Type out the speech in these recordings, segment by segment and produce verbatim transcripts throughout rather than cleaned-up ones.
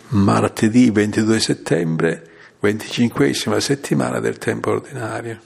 Martedì ventidue settembre, venticinquesima settimana del tempo ordinario.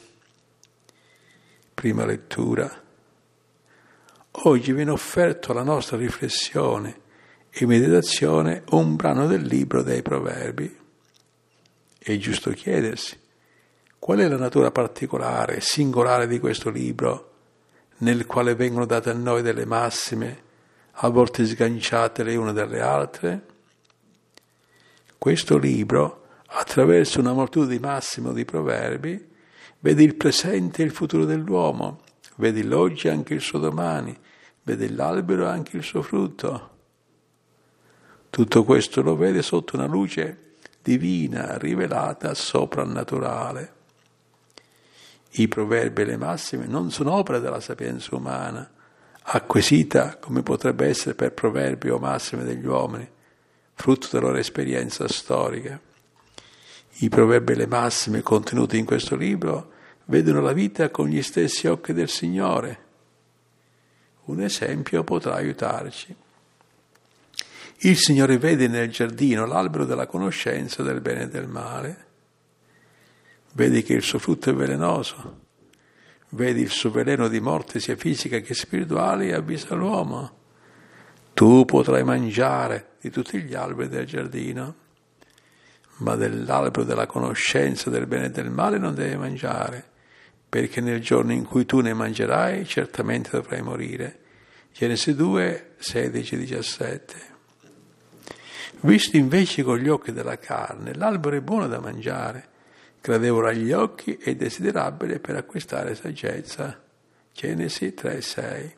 Prima lettura. Oggi viene offerto alla nostra riflessione e meditazione un brano del libro dei Proverbi. È giusto chiedersi qual è la natura particolare e singolare di questo libro, nel quale vengono date a noi delle massime, a volte sganciate le une dalle altre. Questo libro, attraverso una moltitudine di massime o di proverbi, vede il presente e il futuro dell'uomo, vede l'oggi e anche il suo domani, vede l'albero e anche il suo frutto. Tutto questo lo vede sotto una luce divina, rivelata, soprannaturale. I proverbi e le massime non sono opera della sapienza umana, acquisita come potrebbe essere per proverbi o massime degli uomini, frutto della loro esperienza storica. I proverbi e le massime contenute in questo libro vedono la vita con gli stessi occhi del Signore. Un esempio potrà aiutarci. Il Signore vede nel giardino l'albero della conoscenza del bene e del male. Vedi che il suo frutto è velenoso. Vedi il suo veleno di morte sia fisica che spirituale e avvisa l'uomo. Tu potrai mangiare di tutti gli alberi del giardino, ma dell'albero della conoscenza del bene e del male non devi mangiare, perché nel giorno in cui tu ne mangerai certamente dovrai morire. Genesi due, sedici diciassette. Visto invece con gli occhi della carne, l'albero è buono da mangiare, gradevole agli occhi e desiderabile per acquistare saggezza. Genesi tre sei.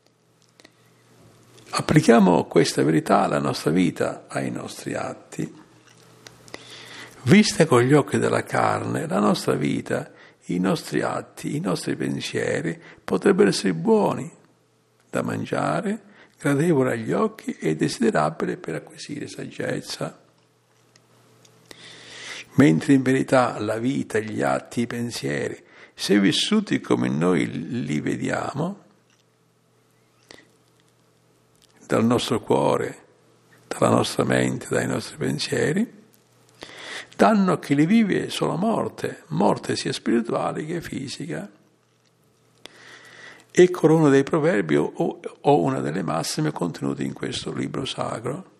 Applichiamo questa verità alla nostra vita, ai nostri atti. Vista con gli occhi della carne, la nostra vita, i nostri atti, i nostri pensieri potrebbero essere buoni da mangiare, gradevoli agli occhi e desiderabili per acquisire saggezza. Mentre in verità la vita, gli atti, i pensieri, se vissuti come noi li vediamo, dal nostro cuore, dalla nostra mente, dai nostri pensieri, danno a chi li vive solo morte, morte sia spirituale che fisica. Ecco uno dei proverbi o, o una delle massime contenute in questo libro sacro.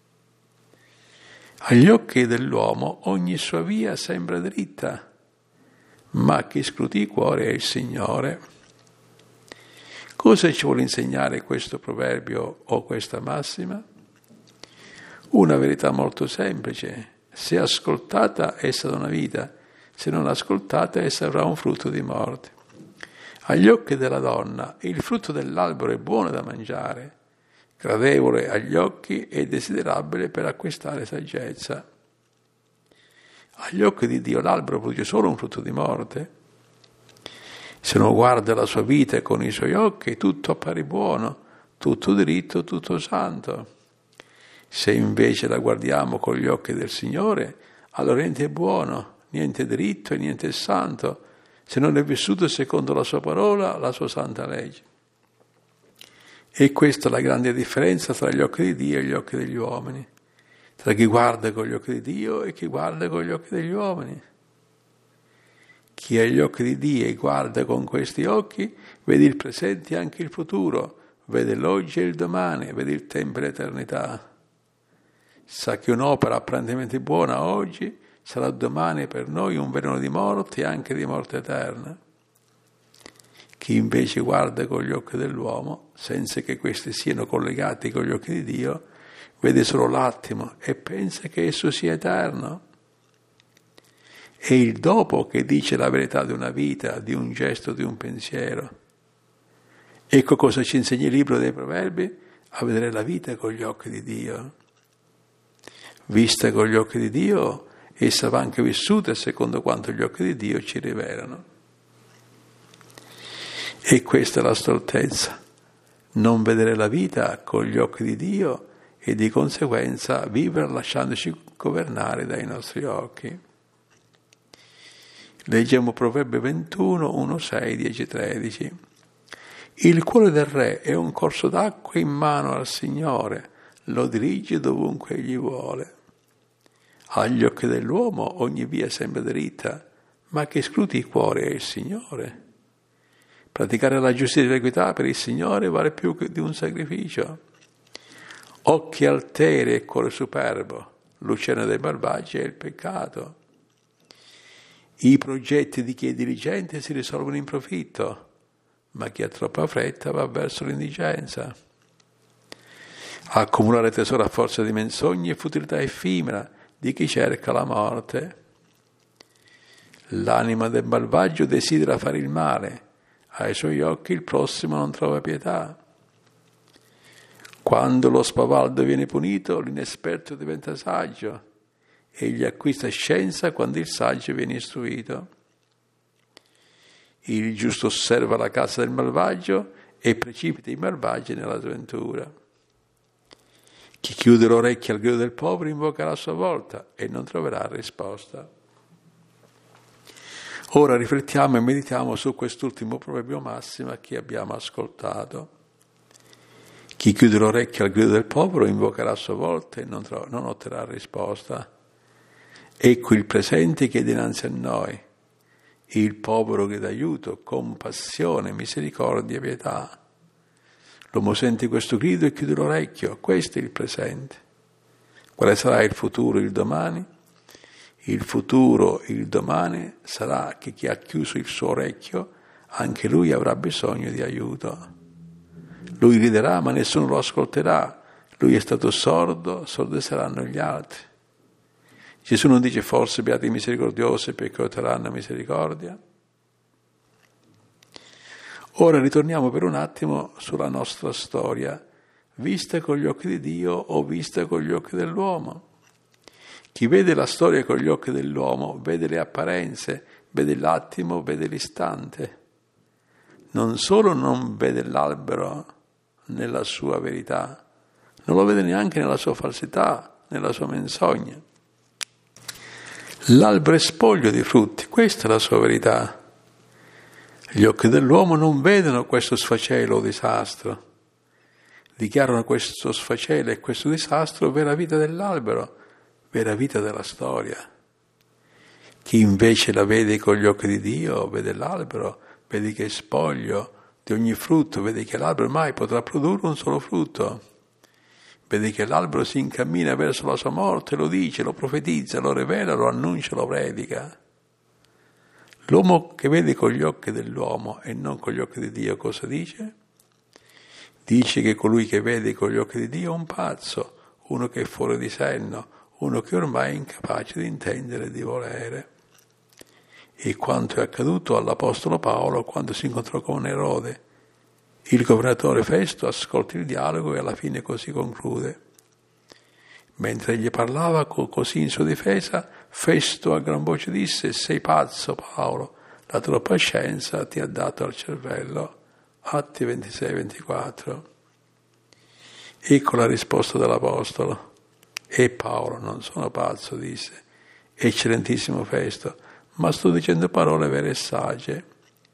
Agli occhi dell'uomo ogni sua via sembra dritta, ma chi scruti il cuore è il Signore. Cosa ci vuole insegnare questo proverbio o questa massima? Una verità molto semplice. Se ascoltata essa dà una vita, se non ascoltata essa avrà un frutto di morte. Agli occhi della donna il frutto dell'albero è buono da mangiare, gradevole agli occhi e desiderabile per acquistare saggezza. Agli occhi di Dio l'albero produce solo un frutto di morte. Se non guarda la sua vita con i suoi occhi, tutto appare buono, tutto dritto, tutto santo. Se invece la guardiamo con gli occhi del Signore, allora niente è buono, niente è dritto e niente è santo, se non è vissuto secondo la sua parola, la sua santa legge. E questa è la grande differenza tra gli occhi di Dio e gli occhi degli uomini, tra chi guarda con gli occhi di Dio e chi guarda con gli occhi degli uomini. Chi ha gli occhi di Dio e guarda con questi occhi, vede il presente e anche il futuro, vede l'oggi e il domani, vede il tempo e l'eternità. Sa che un'opera apparentemente buona oggi sarà domani per noi un veleno di morte e anche di morte eterna. Chi invece guarda con gli occhi dell'uomo, senza che questi siano collegati con gli occhi di Dio, vede solo l'attimo e pensa che esso sia eterno. È il dopo che dice la verità di una vita, di un gesto, di un pensiero. Ecco cosa ci insegna il libro dei Proverbi, a vedere la vita con gli occhi di Dio. Vista con gli occhi di Dio, essa va anche vissuta secondo quanto gli occhi di Dio ci rivelano. E questa è la stoltezza, non vedere la vita con gli occhi di Dio e di conseguenza vivere lasciandoci governare dai nostri occhi. Leggiamo Proverbi ventuno, uno, sei, dieci, tredici. Il cuore del re è un corso d'acqua in mano al Signore, lo dirige dovunque egli vuole. Agli occhi dell'uomo ogni via sembra dritta, ma che scruti il cuore è il Signore. Praticare la giustizia e l'equità per il Signore vale più di un sacrificio. Occhi alteri e cuore superbo, l'uccello dei malvagi è il peccato. I progetti di chi è diligente si risolvono in profitto, ma chi ha troppa fretta va verso l'indigenza. Accumulare tesoro a forza di menzogne e futilità effimera di chi cerca la morte. L'anima del malvagio desidera fare il male, ai suoi occhi il prossimo non trova pietà. Quando lo spavaldo viene punito, l'inesperto diventa saggio, egli acquista scienza quando il saggio viene istruito. Il giusto osserva la casa del malvagio e precipita i malvagi nella sventura. Chi chiude le orecchie al grido del povero invocherà a sua volta e non troverà risposta. Ora riflettiamo e meditiamo su quest'ultimo proverbio massimo che abbiamo ascoltato. Chi chiude le orecchie al grido del povero invocherà a sua volta e non, tro- non otterrà risposta. Ecco il presente che è dinanzi a noi. Il povero grida aiuto, compassione, misericordia, pietà. L'uomo sente questo grido e chiude l'orecchio. Questo è il presente. Quale sarà il futuro, il domani? Il futuro, il domani, sarà che chi ha chiuso il suo orecchio, anche lui avrà bisogno di aiuto. Lui griderà, ma nessuno lo ascolterà. Lui è stato sordo, sordi saranno gli altri. Gesù non dice forse beati i misericordiosi perché otterranno misericordia? Ora ritorniamo per un attimo sulla nostra storia, vista con gli occhi di Dio o vista con gli occhi dell'uomo. Chi vede la storia con gli occhi dell'uomo vede le apparenze, vede l'attimo, vede l'istante. Non solo non vede l'albero nella sua verità, non lo vede neanche nella sua falsità, nella sua menzogna. L'albero è spoglio di frutti, questa è la sua verità. Gli occhi dell'uomo non vedono questo sfacelo o disastro, dichiarano questo sfacelo e questo disastro vera vita dell'albero, vera vita della storia. Chi invece la vede con gli occhi di Dio, vede l'albero, vede che è spoglio di ogni frutto, vede che l'albero mai potrà produrre un solo frutto, vede che l'albero si incammina verso la sua morte, lo dice, lo profetizza, lo rivela, lo annuncia, lo predica. L'uomo che vede con gli occhi dell'uomo e non con gli occhi di Dio cosa dice? Dice che colui che vede con gli occhi di Dio è un pazzo, uno che è fuori di senno, uno che ormai è incapace di intendere e di volere. E quanto è accaduto all'Apostolo Paolo quando si incontrò con Erode. Il governatore Festo ascolta il dialogo e alla fine così conclude. Mentre egli parlava così in sua difesa, Festo a gran voce disse: sei pazzo, Paolo, la troppa scienza ti ha dato al cervello. Atti ventisei ventiquattro. Ecco la risposta dell'Apostolo. E Paolo, non sono pazzo, disse, eccellentissimo Festo, ma sto dicendo parole vere e sagge.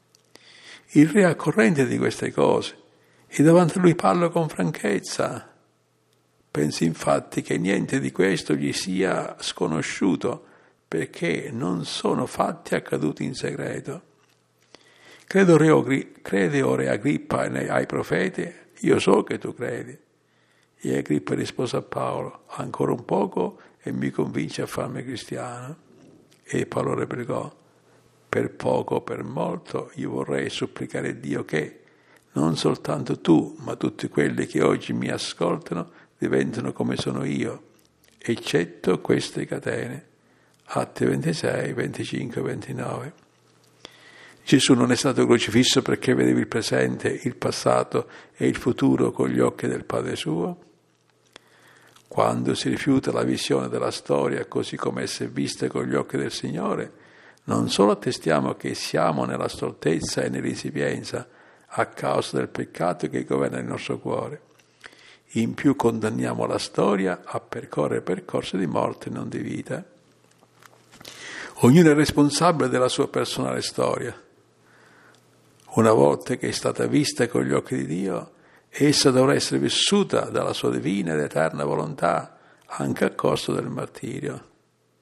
Il re è a corrente di queste cose e davanti a lui parlo con franchezza. Pensi infatti che niente di questo gli sia sconosciuto, perché non sono fatti accaduti in segreto. Credo, re, crede o re Agrippa ai profeti, io so che tu credi. E Agrippa rispose a Paolo: ancora un poco e mi convince a farmi cristiano. E Paolo replicò: per poco o per molto io vorrei supplicare Dio che non soltanto tu, ma tutti quelli che oggi mi ascoltano diventano come sono io, eccetto queste catene. Atti ventisei, venticinque, ventinove. Gesù non è stato crocifisso perché vedeva il presente, il passato e il futuro con gli occhi del Padre suo? Quando si rifiuta la visione della storia così come essa è vista con gli occhi del Signore, non solo attestiamo che siamo nella stoltezza e nell'insipienza a causa del peccato che governa il nostro cuore, in più condanniamo la storia a percorrere percorsi di morte e non di vita. Ognuno è responsabile della sua personale storia. Una volta che è stata vista con gli occhi di Dio, essa dovrà essere vissuta dalla sua divina ed eterna volontà, anche a costo del martirio.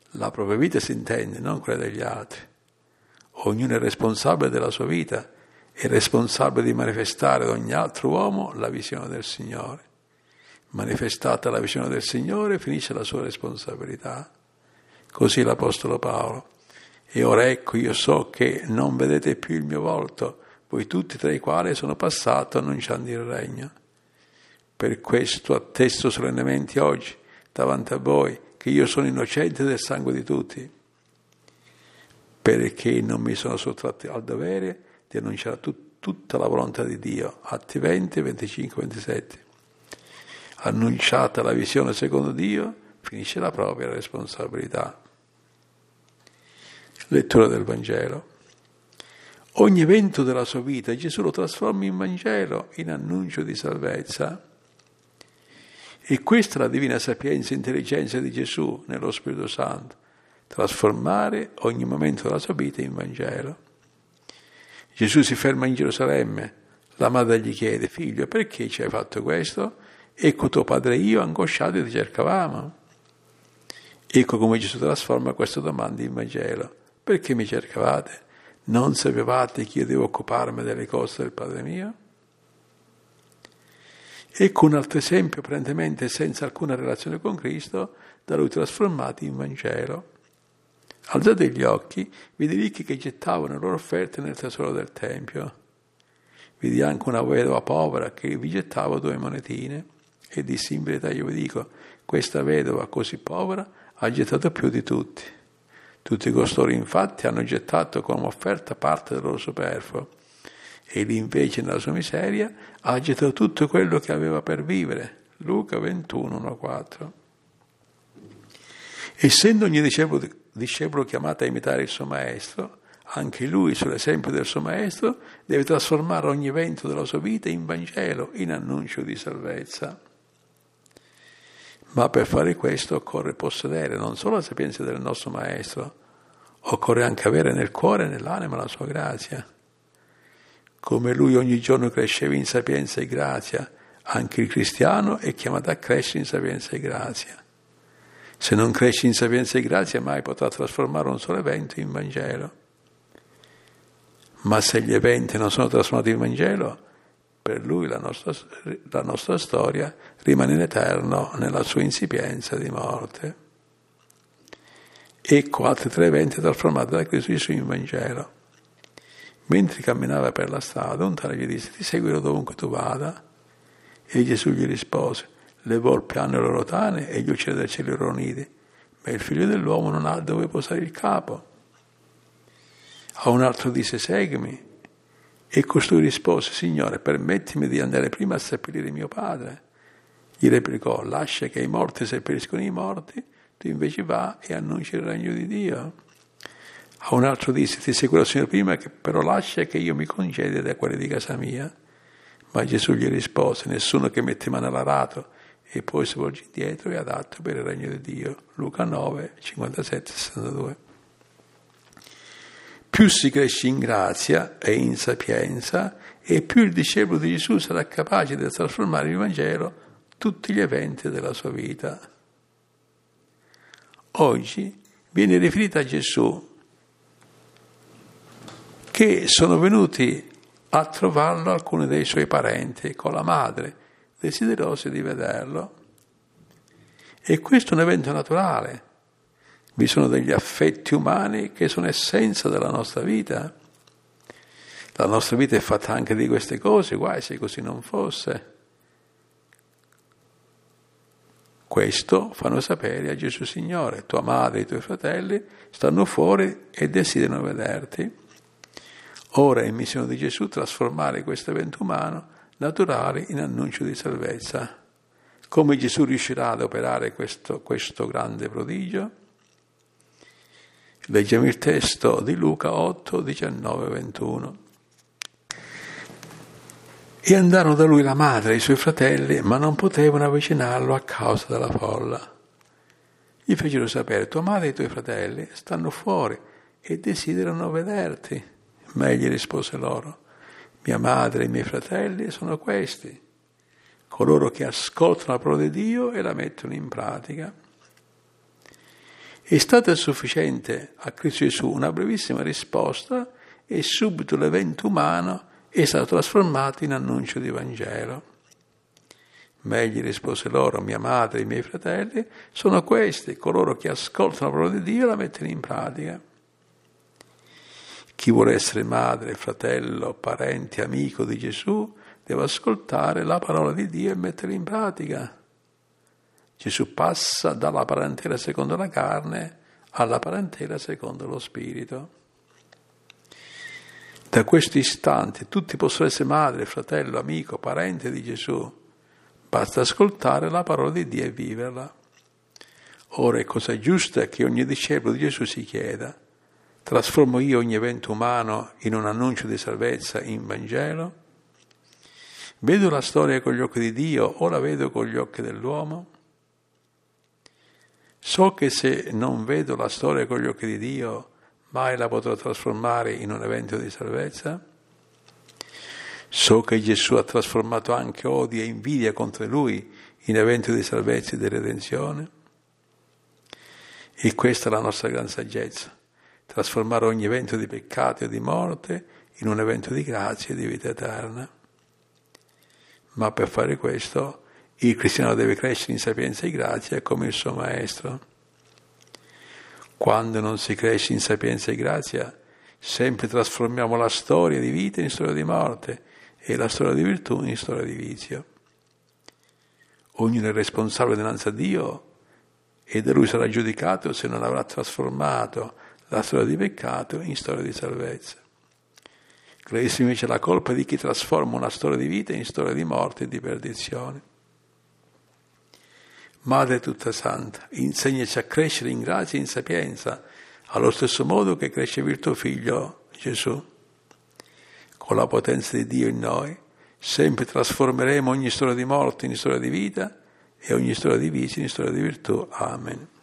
La propria vita si intende, non quella degli altri. Ognuno è responsabile della sua vita, è responsabile di manifestare ad ogni altro uomo la visione del Signore. Manifestata la visione del Signore, finisce la sua responsabilità. Così l'Apostolo Paolo. E ora ecco, io so che non vedete più il mio volto, voi tutti tra i quali sono passato annunciando il regno. Per questo attesto solennemente oggi, davanti a voi, che io sono innocente del sangue di tutti, perché non mi sono sottratto al dovere di annunciare tut- tutta la volontà di Dio. Atti venti, venticinque, ventisette. Annunciata la visione secondo Dio, finisce la propria responsabilità. Lettura del Vangelo. Ogni evento della sua vita Gesù lo trasforma in Vangelo, in annuncio di salvezza. E questa è la divina sapienza e intelligenza di Gesù nello Spirito Santo, trasformare ogni momento della sua vita in Vangelo. Gesù si ferma in Gerusalemme, la madre gli chiede: figlio, perché ci hai fatto questo? Ecco tuo padre e io angosciati ti cercavamo. Ecco come Gesù trasforma questa domanda in Vangelo. Perché mi cercavate? Non sapevate che io devo occuparmi delle cose del Padre mio? Ecco un altro esempio, apparentemente senza alcuna relazione con Cristo, da lui trasformati in Vangelo. Alzate gli occhi, vedi i ricchi che gettavano le loro offerte nel tesoro del Tempio. Vedi anche una vedova povera che vi gettava due monetine e dissi: in verità io vi dico, questa vedova così povera ha gettato più di tutti. Tutti costoro infatti hanno gettato come offerta parte del loro superfluo. Egli invece nella sua miseria ha gettato tutto quello che aveva per vivere. Luca ventuno, uno a quattro. Essendo ogni discepolo, discepolo chiamato a imitare il suo maestro, anche lui, sull'esempio del suo maestro, deve trasformare ogni evento della sua vita in Vangelo, in annuncio di salvezza. Ma per fare questo occorre possedere non solo la sapienza del nostro maestro, occorre anche avere nel cuore e nell'anima la sua grazia. Come lui ogni giorno cresceva in sapienza e grazia, anche il cristiano è chiamato a crescere in sapienza e grazia. Se non cresce in sapienza e grazia, mai potrà trasformare un solo evento in Vangelo. Ma se gli eventi non sono trasformati in Vangelo, per lui la nostra, la nostra storia rimane in eterno nella sua insipienza di morte. Ecco altri tre eventi trasformati da Cristo Gesù in Vangelo. Mentre camminava per la strada, un tale gli disse: ti seguirò dovunque tu vada. E Gesù gli rispose: le volpi hanno le loro tane e gli uccelli del cielo i loro nidi, ma il figlio dell'uomo non ha dove posare il capo. A un altro disse: seguimi. E costui rispose: Signore, permettimi di andare prima a seppellire mio padre. Gli replicò: lascia che i morti seppelliscono i morti, tu invece va e annunci il regno di Dio. A un altro disse: ti seguirò, Signore, prima, che però lascia che io mi congedi da quelli di casa mia. Ma Gesù gli rispose: nessuno che mette mano all'arato e poi si volge indietro è adatto per il regno di Dio. Luca nove, cinquantasette, sessantadue. Più si cresce in grazia e in sapienza, e più il discepolo di Gesù sarà capace di trasformare il Vangelo tutti gli eventi della sua vita. Oggi viene riferita a Gesù che sono venuti a trovarlo alcuni dei suoi parenti con la madre, desiderosi di vederlo. E questo è un evento naturale. Vi sono degli affetti umani che sono essenza della nostra vita. La nostra vita è fatta anche di queste cose, guai se così non fosse. Questo fanno sapere a Gesù: Signore, tua madre e i tuoi fratelli stanno fuori e desiderano vederti. Ora è missione di Gesù trasformare questo evento umano naturale in annuncio di salvezza. Come Gesù riuscirà ad operare questo, questo grande prodigio? Leggiamo il testo di Luca otto, diciannove, ventuno. E andarono da lui la madre e i suoi fratelli, ma non potevano avvicinarlo a causa della folla. Gli fecero sapere: tua madre e i tuoi fratelli stanno fuori e desiderano vederti. Ma egli rispose loro: mia madre e i miei fratelli sono questi, coloro che ascoltano la parola di Dio e la mettono in pratica. È stata sufficiente a Cristo Gesù una brevissima risposta e subito l'evento umano è stato trasformato in annuncio di Vangelo. Ma egli rispose loro: mia madre e i miei fratelli sono questi, coloro che ascoltano la parola di Dio e la mettono in pratica. Chi vuole essere madre, fratello, parente, amico di Gesù deve ascoltare la parola di Dio e metterla in pratica. Gesù passa dalla parentela secondo la carne alla parentela secondo lo Spirito. Da questo istante tutti possono essere madre, fratello, amico, parente di Gesù. Basta ascoltare la parola di Dio e viverla. Ora è cosa giusta che ogni discepolo di Gesù si chieda: trasformo io ogni evento umano in un annuncio di salvezza in Vangelo? Vedo la storia con gli occhi di Dio o la vedo con gli occhi dell'uomo? So che se non vedo la storia con gli occhi di Dio, mai la potrò trasformare in un evento di salvezza? So che Gesù ha trasformato anche odio e invidia contro Lui in evento di salvezza e di redenzione? E questa è la nostra gran saggezza: trasformare ogni evento di peccato e di morte in un evento di grazia e di vita eterna. Ma per fare questo il cristiano deve crescere in sapienza e grazia come il suo maestro. Quando non si cresce in sapienza e grazia, sempre trasformiamo la storia di vita in storia di morte e la storia di virtù in storia di vizio. Ognuno è responsabile dinanzi a Dio e da Lui sarà giudicato se non avrà trasformato la storia di peccato in storia di salvezza. Questa invece è la colpa di chi trasforma una storia di vita in storia di morte e di perdizione. Madre tutta santa, insegnaci a crescere in grazia e in sapienza, allo stesso modo che cresce il tuo figlio Gesù. Con la potenza di Dio in noi, sempre trasformeremo ogni storia di morte in storia di vita e ogni storia di vizio in storia di virtù. Amen.